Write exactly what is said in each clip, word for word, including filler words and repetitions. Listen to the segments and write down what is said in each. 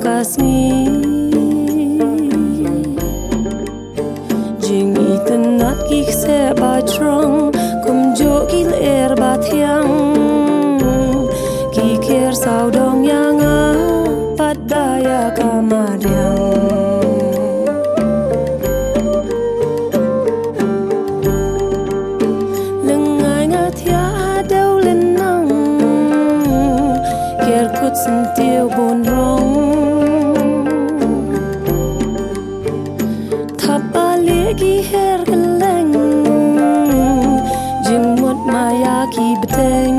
kasih jing itanat kik se ba trong kum jo kil er ba thiang ki kher sao dong yang a pat daya kamadiang sân tiêu buồn rong thap ali ki her keleng jing mut maya ki beteng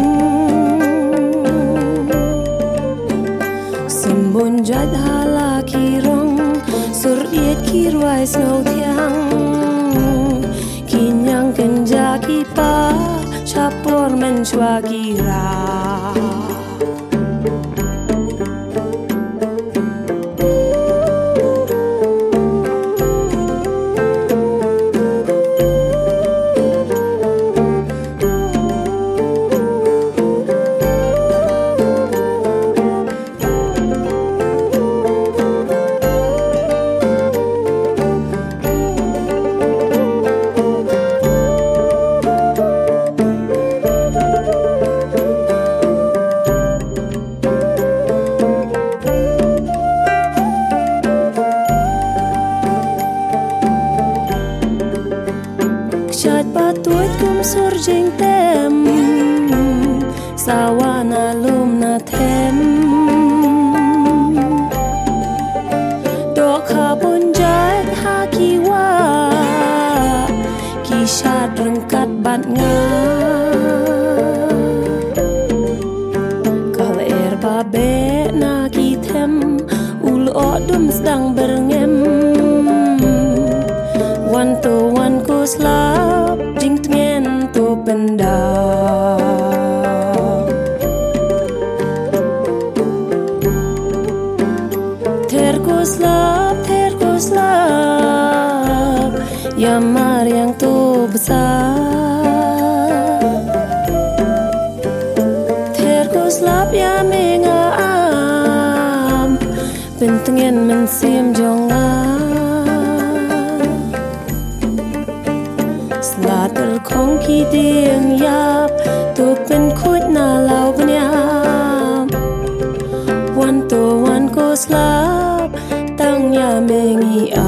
simbon jad hala ki rong sur iet ki ruai snow thiang ki nyang kenja ki pa chapor men chwa ki ra chat patuit kum sur jing tem sawana lum na them do kha bun jat ha ki wa ki shat rengkat bat nga kal er ba be na ki them ul o dum sedang berngem one to one ko slap jing tngen to benda ter ko slap ter ko slap yamar yang to besar ter ko slap ya menga am pentngen men sim jonga Slater kong ki ding yap tu pen khut na lau bnyam one to one ko slap tang ya mengi